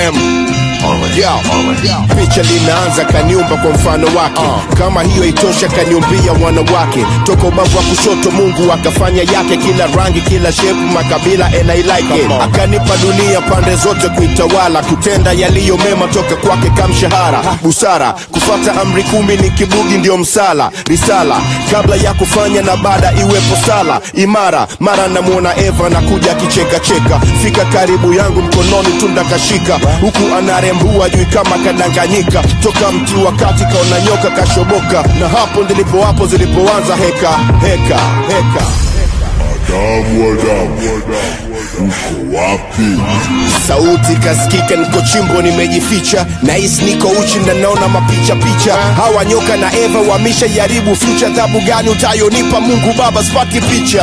Picha linaanza kaniumba kwa mfano wake. Kama hiyo itosha kaniumbia wanawake. Toka ubavu wa kushoto Mungu akafanya yake. Kila rangi, kila shape, makabila and I like it. Akanipa dunia pande zote kuitawala. Kutenda yaliyo mema toka kwake kamshahara. Busara, kufata amri 10 ni kibugi ndio msala. Risala, kabla ya kufanya na baada iwepo sala. Imara, mara namuona Eva na kuja kicheka cheka. Fika karibu yangu mkononi tunda kashika. Huku anarembua jui kama kadanganyika. Toka mti wakati kaona nyoka kashoboka. Na hapo hapo zilipoanza heka. Adamu, uko wapi? Sauti kasikika, niko chimbo nimejificha. Nahisi niko uchi na naona mapicha. Hawa nyoka na Eva wamisha yaribu future. Adhabu gani utayonipa Mungu Baba, sipati picha.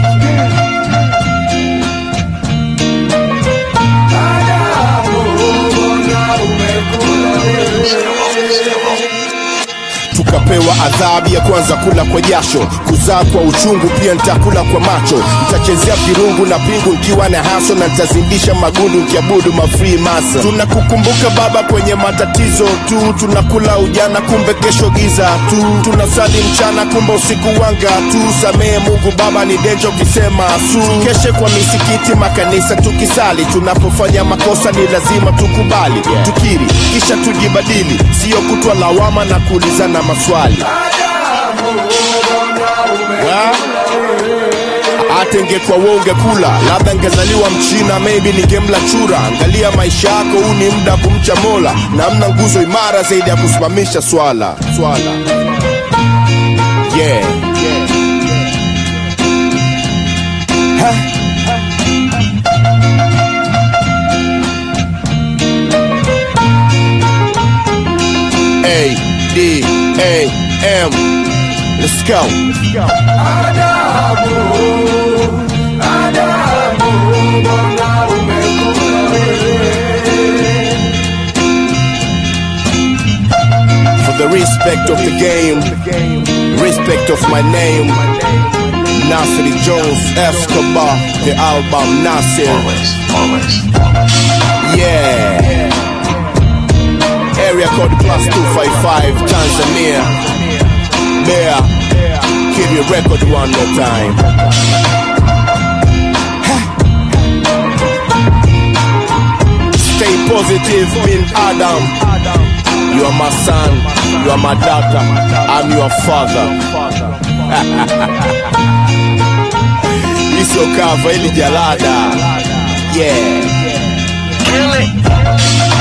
Tukapewa adhabu ya kwanza kula kwa jasho. Kuzaa kwa uchungu pia nitakula kwa macho. Nitachezea virungu na pingu nikiwa na haso. Na nitazindisha magundu nikiabudu mafree masa. Tunakukumbuka Baba kwenye matatizo tu. Tunakula ujana kumbe kesho giza tu. Tunasali mchana kumbe usiku wanga tu. Samehe Mungu Baba ni denjo kisema su. Keshe kwa misikiti makanisa tukisali. Tunapofanya makosa ni lazima tukubali. Tukiri kisha tujibadili. Sio kutwa lawama na kuulizana maswali. Hata ingekuwa wewe ungekula, labda ngezaliwa Mchina, maybe ningemla chura. Angalia maisha yako, huu ni muda kumcha Mola. Na hamna nguzo imara zaidi ya kusimamisha swala. Yeah. A-D-A-M. Let's go. For the respect of the game, respect of my name, Nasir Jones Escobar, the album Nasir. Always. Yeah. Area code +255 Tanzania. There, give your record one more time. Stay positive, bin Adam. You are my son, you are my daughter, I'm your father. Isio cover ili jalada. Yeah. Kill it.